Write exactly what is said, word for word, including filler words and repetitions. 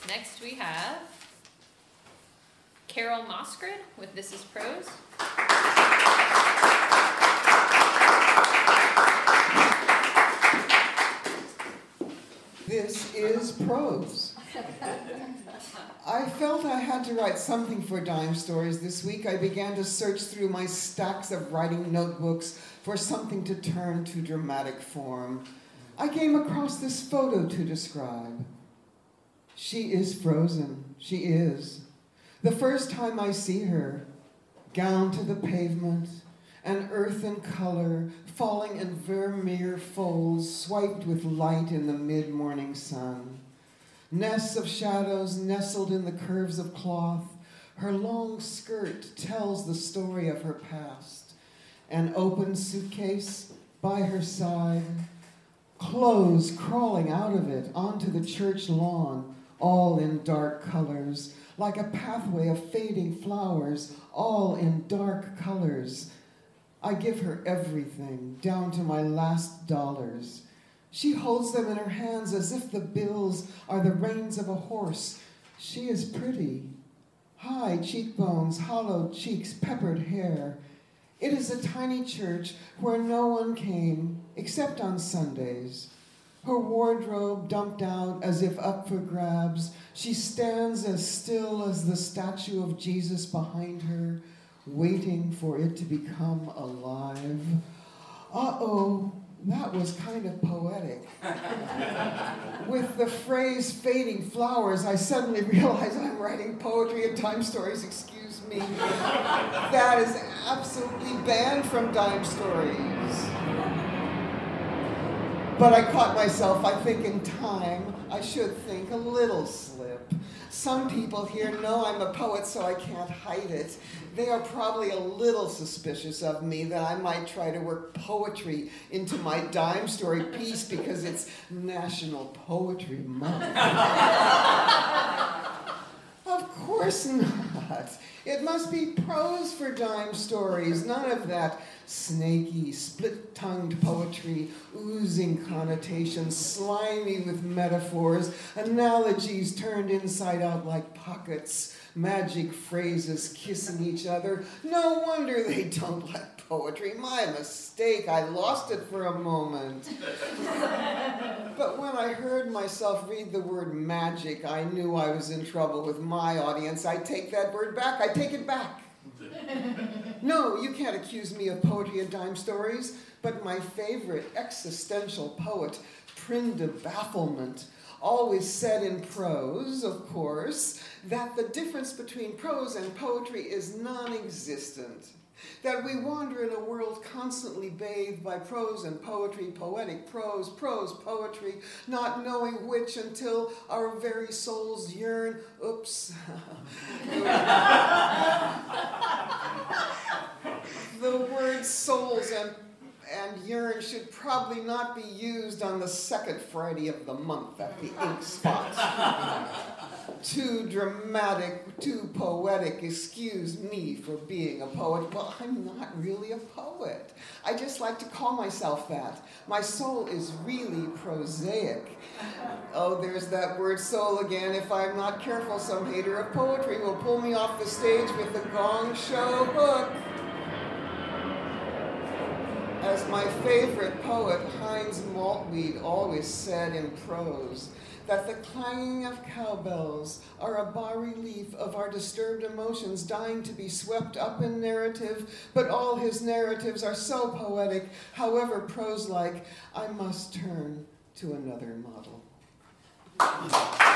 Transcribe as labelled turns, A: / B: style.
A: Next we have Carol Moskrid with This Is Prose.
B: This is prose. I felt I had to write something for Dime Stories this week. I began to search through my stacks of writing notebooks for something to turn to dramatic form. I came across this photo to describe. She is frozen. She is. The first time I see her, gown to the pavement, an earthen color falling in vermeer folds swiped with light in the mid-morning sun. Nests of shadows nestled in the curves of cloth. Her long skirt tells the story of her past. An open suitcase by her side. Clothes crawling out of it onto the church lawn, all in dark colors, like a pathway of fading flowers, all in dark colors. I give her everything, down to my last dollars. She holds them in her hands as if the bills are the reins of a horse. She is pretty. High cheekbones, hollow cheeks, peppered hair. It is a tiny church where no one came, except on Sundays. Her wardrobe dumped out as if up for grabs. She stands as still as the statue of Jesus behind her, waiting for it to become alive. Uh-oh, that was kind of poetic. With the phrase fading flowers, I suddenly realize I'm writing poetry at Dime Stories, excuse me. That is absolutely banned from Dime Stories. But I caught myself, I think in time, I should think a little slip. Some people here know I'm a poet, so I can't hide it. They are probably a little suspicious of me that I might try to work poetry into my Dime Story piece because it's National Poetry Month. Of course not. It must be prose for Dime Stories, none of that snaky, split-tongued poetry, oozing connotations, slimy with metaphors, analogies turned inside out like pockets, magic phrases kissing each other. No wonder they don't like poetry. My mistake. I lost it for a moment. But when I heard myself read the word magic, I knew I was in trouble with my audience. I take that word back. I take it back. No, you can't accuse me of poetry at Dime Stories, but my favorite existential poet, Prinda Bafflement, always said in prose, of course, that the difference between prose and poetry is non-existent. That we wander in a world constantly bathed by prose and poetry, poetic prose, prose, poetry, not knowing which until our very souls yearn. Oops. The words souls and and yearn should probably not be used on the second Friday of the month at the Ink Spot. Too dramatic, too poetic. Excuse me for being a poet. Well, I'm not really a poet. I just like to call myself that. My soul is really prosaic. Oh, there's that word soul again. If I'm not careful, some hater of poetry will pull me off the stage with the Gong Show hook. As my favorite poet, Heinz Maltweed, always said in prose, that the clanging of cowbells are a bas-relief of our disturbed emotions dying to be swept up in narrative, but all his narratives are so poetic, however prose-like, I must turn to another model.